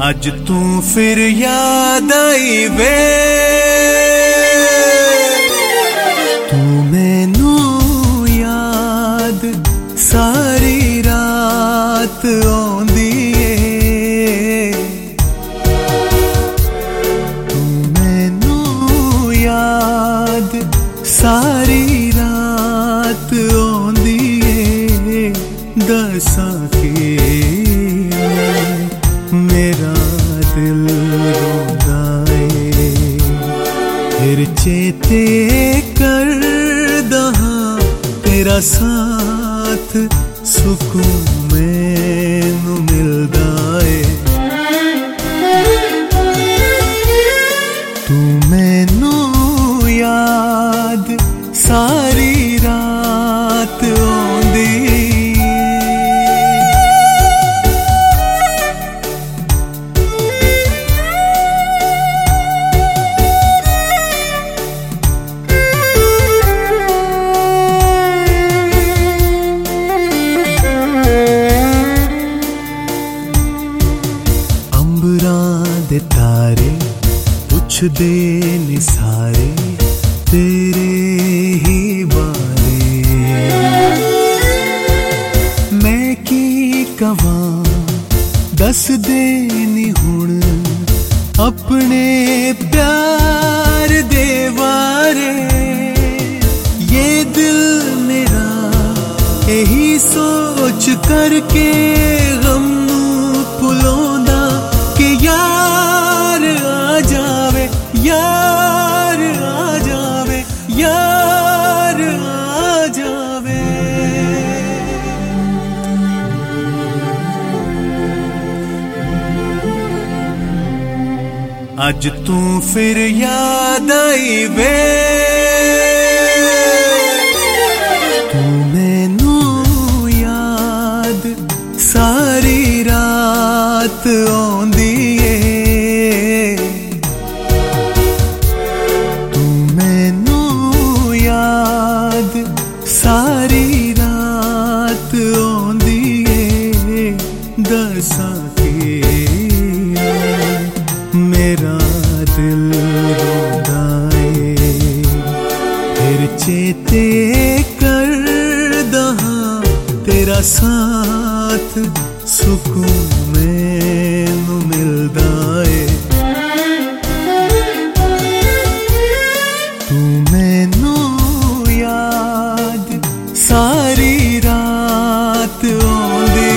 अज तू फिर याद आई वे, तू मैनू याद सारी रात आउंदी ए, तू मैनू याद सारी रात आउंदी ए। दसां के मेरा दिल रोंदा ए, फिर चेते करदा हां तेरा साथ, सुकून मैनू मिलदा ए। तू मैनू याद सारी रात आउंदी। दे तारे पुछदे ने सारे तेरे ही बारे, मैं की कवां दस दे नी हुण अपने प्यार दे बारे। ये दिल मेरा यही सोच करके गम भुलांदा कि यार आ जावे, यार आ जावे, यार आ जावे। अज तू फिर याद आई वे, तू मैनू याद सारी रात आउंदी ए, तू मैनू याद सारी रात आउंदी ए। दसां के मेरा दिल रोंदा ए, फिर चेते करदा हां तेरा साथ, सुकून मैनू मिलदा ए। तू मैनू याद सारी रात आउंदी।